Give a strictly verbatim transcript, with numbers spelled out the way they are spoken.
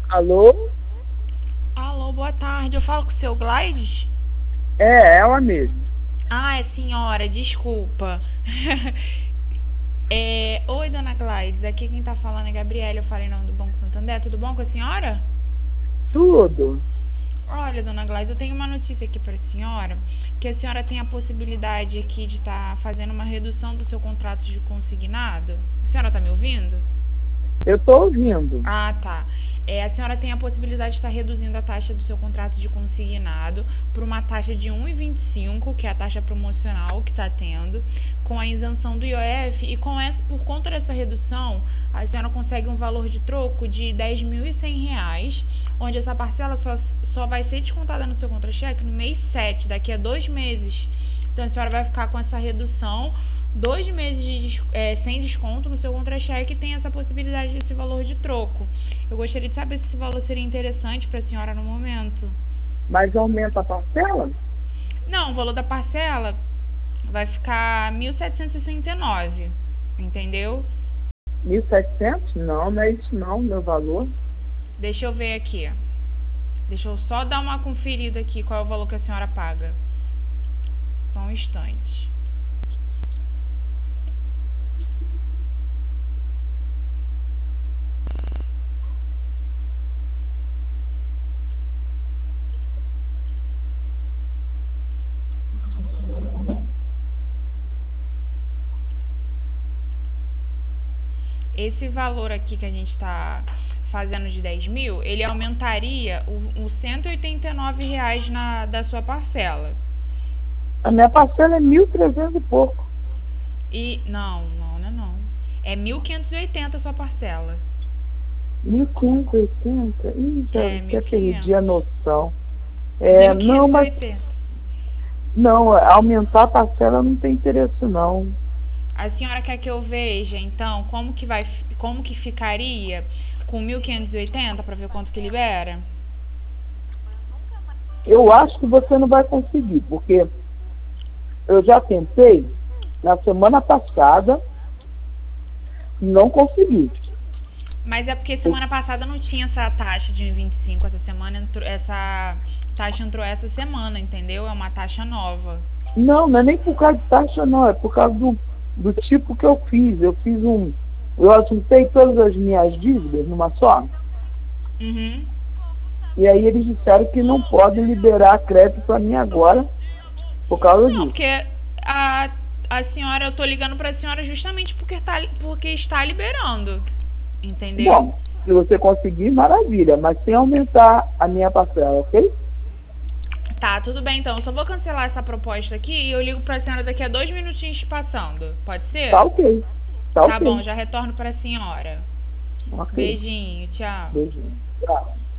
Alô? Alô, boa tarde. Eu falo com o seu Gleides? É, ela mesmo. Ah, é senhora, desculpa. É, oi, dona Gleides. Aqui quem tá falando é Gabriela. Eu falei em nome do Banco Santander. Tudo bom com a senhora? Tudo. Olha, dona Gleides, eu tenho uma notícia aqui para a senhora, que a senhora tem a possibilidade aqui de estar fazendo uma redução do seu contrato de consignado. A senhora tá me ouvindo? Eu tô ouvindo. Ah, tá. É, a senhora tem a possibilidade de estar reduzindo a taxa do seu contrato de consignado por uma taxa de um vírgula vinte e cinco, que é a taxa promocional que está tendo, com a isenção do I O F, e com essa, por conta dessa redução, a senhora consegue um valor de troco de dez mil e cem reais, onde essa parcela só, só vai ser descontada no seu contra-cheque no mês sete, daqui a dois meses. Então a senhora vai ficar com essa redução, dois meses de, é, sem desconto no seu contra-cheque, e tem essa possibilidade desse valor de troco. Eu gostaria de saber se esse valor seria interessante para a senhora no momento. Mas aumenta a parcela? Não, o valor da parcela vai ficar mil setecentos e sessenta e nove, entendeu? mil e setecentos? Não, não é isso não, meu valor. Deixa eu ver aqui. Deixa eu só dar uma conferida aqui qual é o valor que a senhora paga. Só um instante. Esse valor aqui que a gente está fazendo de dez mil, ele aumentaria o, o cento e oitenta e nove reais na, da sua parcela. A minha parcela é mil e trezentos e pouco. E, não, não, não é não. É mil quinhentos e oitenta a sua parcela. mil quinhentos e oitenta? Ih, já, É, já mil e quinhentos. perdi a noção. É, não, mas... mil quinhentos e oitenta. Não, aumentar a parcela não tem interesse não. A senhora quer que eu veja, então, como que vai, como que ficaria com mil quinhentos e oitenta para ver quanto que libera? Eu acho que você não vai conseguir, porque eu já tentei na semana passada e não consegui. Mas é porque semana passada não tinha essa taxa de vinte e cinco, essa semana entrou, essa taxa entrou essa semana, entendeu? É uma taxa nova. Não, não é nem por causa de taxa não, é por causa do, do tipo que eu fiz. Eu fiz um... Eu juntei todas as minhas dívidas numa só. Uhum. E aí eles disseram que não podem liberar crédito para mim agora por causa Não, disso. porque a, a senhora, eu tô ligando pra senhora justamente porque, tá, porque está liberando, entendeu? Bom, se você conseguir, maravilha, mas sem aumentar a minha parcela, ok? Tá, tudo bem então. Eu só vou cancelar essa proposta aqui e eu ligo pra senhora daqui a dois minutinhos passando. Pode ser? Tá ok. Tá, Tá ok. bom, já retorno pra senhora. Ok. Beijinho, tchau. Beijinho. Tchau.